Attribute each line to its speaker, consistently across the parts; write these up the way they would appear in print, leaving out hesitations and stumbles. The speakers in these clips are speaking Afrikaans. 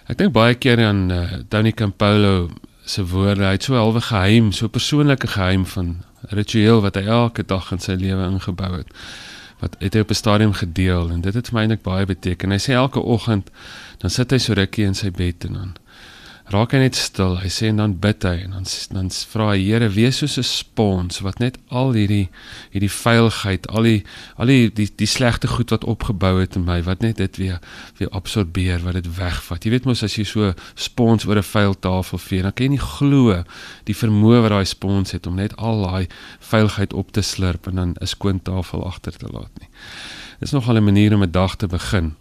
Speaker 1: Ek dink baie keer aan Tony Campolo se woorde, hy het so 'n halwe geheim, so 'n persoonlike geheim van 'n ritueel wat hy elke dag in sy lewe ingebou het, wat het hy op 'n stadium gedeel, en dit het vir my eintlik baie beteken. Hy sê elke oggend, dan sit hy so rukkie in sy bed, en dan raak hy net stil, hy sê, en dan bid hy, en dan vra hy, Here, wees soos 'n spons, wat net al hierdie vuilheid, al die slegte goed wat opgebou het in my, wat net dit weer absorbeer, wat dit wegvat. Jy weet mos, as jy so spons oor 'n vuil tafel vee, dan kan jy nie glo die vermoë wat daai spons het, om net al daai vuilheid op te slurp, en dan 'n skoon tafel agter te laat nie. Dit is nogal 'n manier om 'n dag te begin,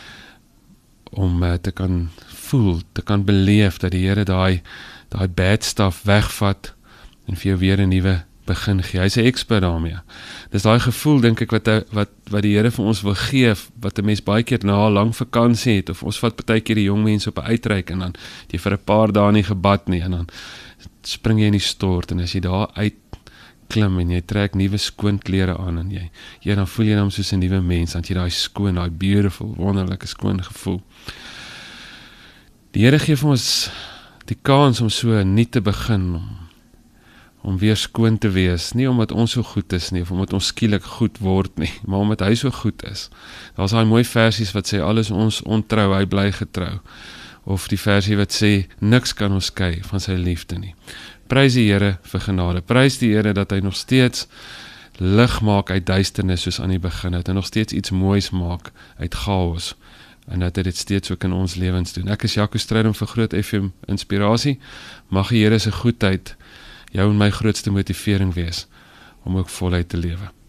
Speaker 1: om te kan voel, te kan beleef dat die Here daai bad stuff wegvat en vir jou weer 'n nuwe begin gee. Hy's 'n expert daarmee. Dis daai gevoel, dink ek, wat die Here vir ons wil gee, wat 'n mens baie keer na 'n lang vakansie het, of ons vat baie keer die jong mense op 'n uitreik, en dan het jy vir 'n paar dae nie gebad nie, en dan spring jy in die stort, en as jy daar uitklim, en jy trek nuwe skoon klere aan, en dan voel jy dan soos 'n nuwe mens, dan jy daai skoon, daai beautiful, wonderlike skoon gevoel. Die Here gee vir ons die kans om so nuut te begin, om weer skoon te wees, nie omdat ons so goed is nie, of omdat ons skielik goed word nie, maar omdat hy so goed is. Daar's daai mooi versies wat sê, alles ons ontrou, hy bly getrou. Of die versie wat sê, niks kan ons skei van sy liefde nie. Prys die Here vir genade, prys die Here dat hy nog steeds lig maak uit duisternis soos aan die begin, dat hy nog steeds iets moois maak uit chaos, en dat hy dit steeds ook in ons lewens doen. Ek is Jaco Strydom vir Groot FM Inspirasie. Mag die Here se goedheid jou en my grootste motivering wees, om ook voluit te lewe.